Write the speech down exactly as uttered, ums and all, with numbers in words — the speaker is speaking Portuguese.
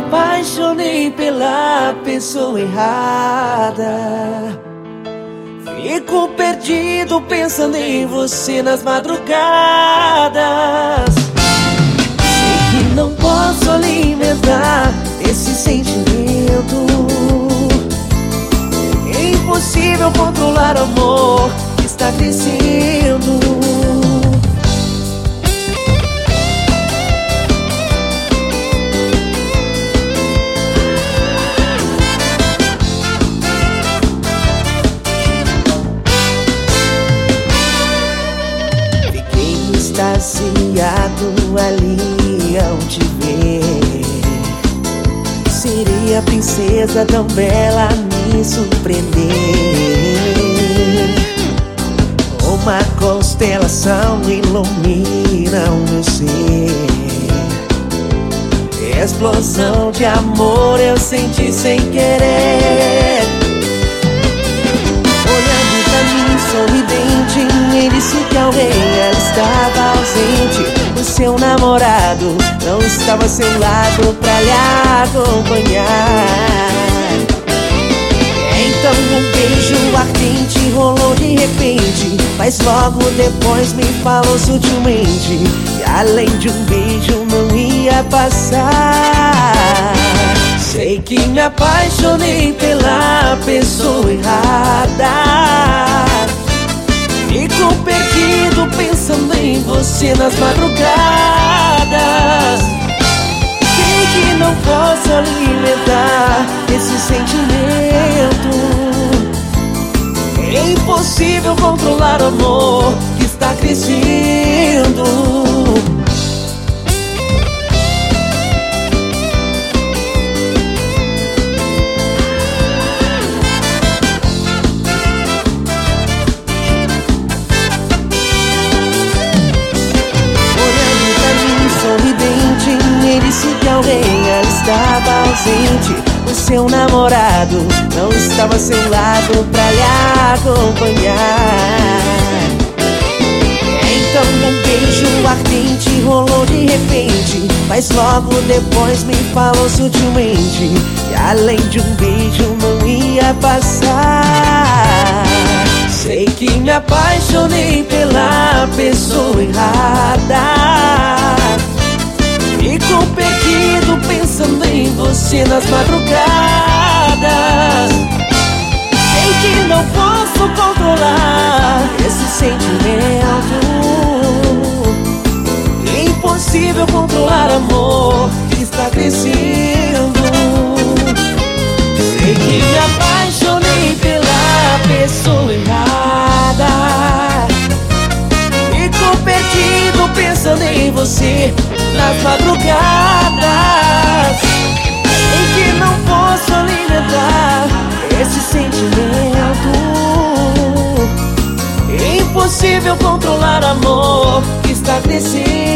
apaixonei pela pessoa errada. Fico perdido pensando em você nas madrugadas. Sei que não posso alimentar esse sentimento. É impossível controlar o amor que está crescendo. Extasiado ali ao te ver. Seria a princesa tão bela a me surpreender. Uma constelação ilumina o meu ser. Explosão de amor eu senti sem querer. Olhando pra mim sorridente, ele disse que alguém ela estava ausente. O seu namorado não estava ao seu lado pra lhe acompanhar. Então um beijo ardente rolou de repente, mas logo depois me falou sutilmente que além de um beijo não ia passar. Sei que me apaixonei pela pessoa errada. Fico perdido pensando em você nas madrugadas. Sei que não posso alimentar esse sentimento. É impossível controlar o amor que está crescendo. Ele disse que alguém ela estava ausente. O seu namorado não estava ao seu lado pra lhe acompanhar. Então um beijo ardente rolou de repente, mas logo depois me falou sutilmente que além de um beijo não ia passar. Sei que me apaixonei pela pessoa errada. Fico perdido pensando em você nas madrugadas. Sei que não posso controlar esse sentimento. É impossível controlar amor que está crescendo. Sei que me apaixonei pela pessoa errada. Fico perdido pensando em você nas madrugadas. Sei que não posso alimentar esse sentimento. É impossível controlar amor que está crescendo.